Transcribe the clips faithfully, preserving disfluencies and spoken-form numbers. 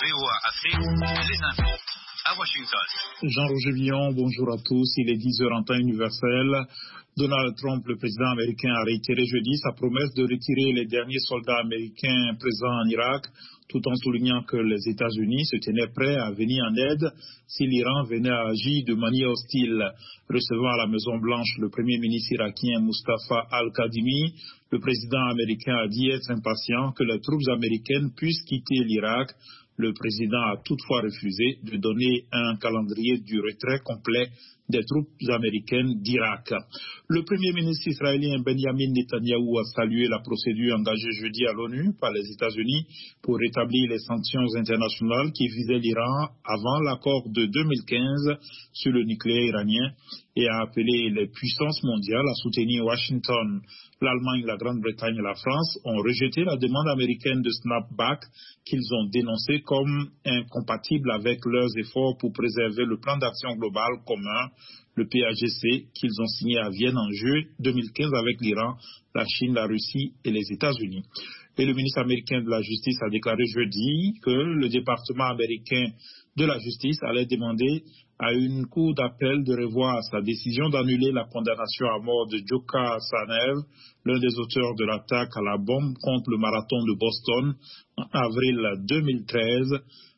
V O A Afrique, les infos à Washington. Jean-Roger Villon, bonjour à tous. Il est dix heures en temps universel. Donald Trump, le président américain, a réitéré jeudi sa promesse de retirer les derniers soldats américains présents en Irak, tout en soulignant que les États-Unis se tenaient prêts à venir en aide si l'Iran venait à agir de manière hostile. Recevant à la Maison-Blanche le premier ministre irakien Mustafa al-Kadhimi, le président américain a dit être impatient que les troupes américaines puissent quitter l'Irak. Le président a toutefois refusé de donner un calendrier du retrait complet des troupes américaines d'Irak. Le premier ministre israélien Benjamin Netanyahou a salué la procédure engagée jeudi à l'ONU par les États-Unis pour rétablir les sanctions internationales qui visaient l'Iran avant l'accord de deux mille quinze sur le nucléaire iranien et a appelé les puissances mondiales à soutenir Washington. L'Allemagne, la Grande-Bretagne et la France ont rejeté la demande américaine de snapback qu'ils ont dénoncée comme incompatible avec leurs efforts pour préserver le plan d'action global commun, le P A G C, qu'ils ont signé à Vienne en juillet deux mille quinze avec l'Iran, la Chine, la Russie et les États-Unis. Et le ministre américain de la Justice a déclaré jeudi que le département américain de la Justice allait demander à une cour d'appel de revoir sa décision d'annuler la condamnation à mort de Djoka Sanev, l'un des auteurs de l'attaque à la bombe contre le marathon de Boston en avril deux mille treize.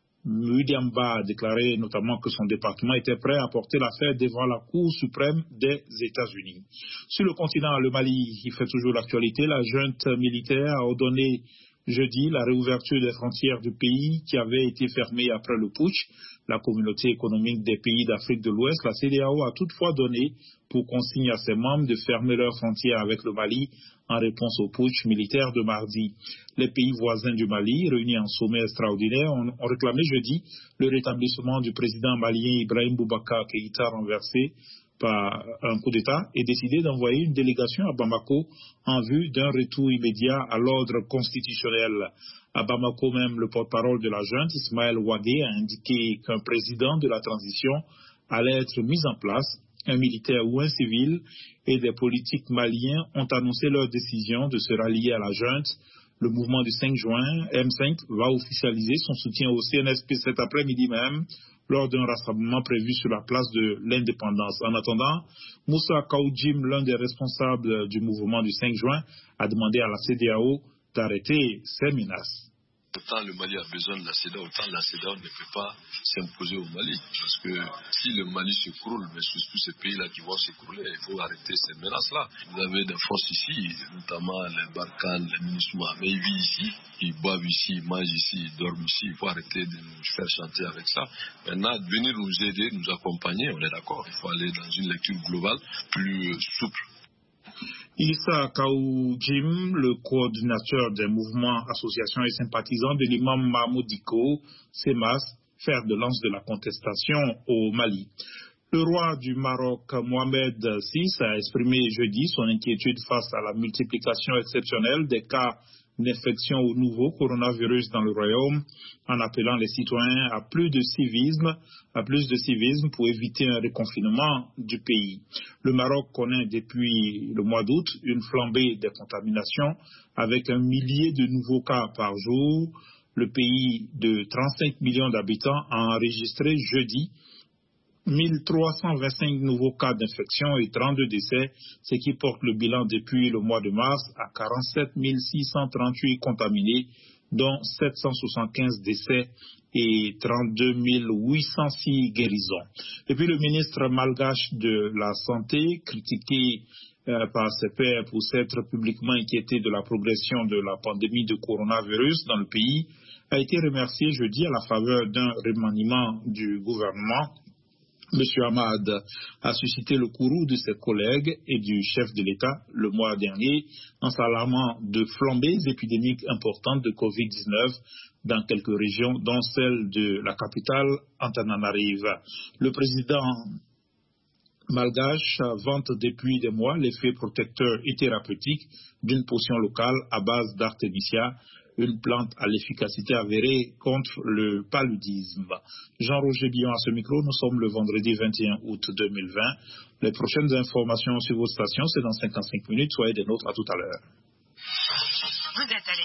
William Barr a déclaré notamment que son département était prêt à porter l'affaire devant la Cour suprême des États-Unis. Sur le continent, le Mali, qui fait toujours l'actualité, la junte militaire a ordonné jeudi la réouverture des frontières du pays qui avait été fermée après le putsch. La communauté économique des pays d'Afrique de l'Ouest, la C E D E A O, a toutefois donné pour consigne à ses membres de fermer leurs frontières avec le Mali en réponse au putsch militaire de mardi. Les pays voisins du Mali, réunis en sommet extraordinaire, ont, ont réclamé jeudi le rétablissement du président malien Ibrahim Boubacar Keïta renversé par un coup d'État et décidé d'envoyer une délégation à Bamako en vue d'un retour immédiat à l'ordre constitutionnel. À Bamako même, le porte-parole de la junte, Ismaël Ouadé, a indiqué qu'un président de la transition allait être mis en place, un militaire ou un civil, et des politiques maliens ont annoncé leur décision de se rallier à la junte. Le mouvement du cinq juin, M cinq, va officialiser son soutien au C N S P cet après-midi même, lors d'un rassemblement prévu sur la place de l'Indépendance. En attendant, Moussa Kaoudjim, l'un des responsables du mouvement du cinq juin, a demandé à la C E D E A O d'arrêter ces menaces. Autant le Mali a besoin de la C E D E A O, autant la C E D E A O ne peut pas s'imposer au Mali. Parce que si le Mali s'écroule, mais surtout ces pays-là qui vont s'écrouler, il faut arrêter ces menaces-là. Vous avez des forces ici, notamment les Barkhane, les MINUSMA, mais ils vivent ici, ils boivent ici, ils mangent ici, ils dorment ici. Il faut arrêter de nous faire chanter avec ça. Maintenant, venir nous aider, nous accompagner, on est d'accord. Il faut aller dans une lecture globale plus souple. Issa Kaoudjim, le coordinateur des mouvements, associations et sympathisants de l'imam Mahmoud Dicko, Semas, fer de lance de la contestation au Mali. Le roi du Maroc, Mohamed six, a exprimé jeudi son inquiétude face à la multiplication exceptionnelle des cas d'infection au nouveau coronavirus dans le royaume, en appelant les citoyens à plus de civisme, à plus de civisme pour éviter un reconfinement du pays. Le Maroc connaît depuis le mois d'août une flambée des contaminations avec un millier de nouveaux cas par jour. Le pays de trente-cinq millions d'habitants a enregistré jeudi mille trois cent vingt-cinq nouveaux cas d'infection et trente-deux décès, ce qui porte le bilan depuis le mois de mars à quarante-sept mille six cent trente-huit contaminés, dont sept cent soixante-quinze décès et trente-deux mille huit cent six guérisons. Et puis le ministre malgache de la Santé, critiqué euh, par ses pairs pour s'être publiquement inquiété de la progression de la pandémie de coronavirus dans le pays, a été remercié jeudi à la faveur d'un remaniement du gouvernement. Monsieur Ahmad a suscité le courroux de ses collègues et du chef de l'État le mois dernier en s'alarmant de flambées épidémiques importantes de covid dix-neuf dans quelques régions, dont celle de la capitale Antananarive. Le président malgache vante depuis des mois l'effet protecteur et thérapeutique d'une potion locale à base d'artémisia, une plante à l'efficacité avérée contre le paludisme. Jean-Roger Villon à ce micro, nous sommes le vendredi vingt et un août deux mille vingt. Les prochaines informations sur vos stations, c'est dans cinquante-cinq minutes. Soyez des nôtres, à tout à l'heure. Vous êtes allé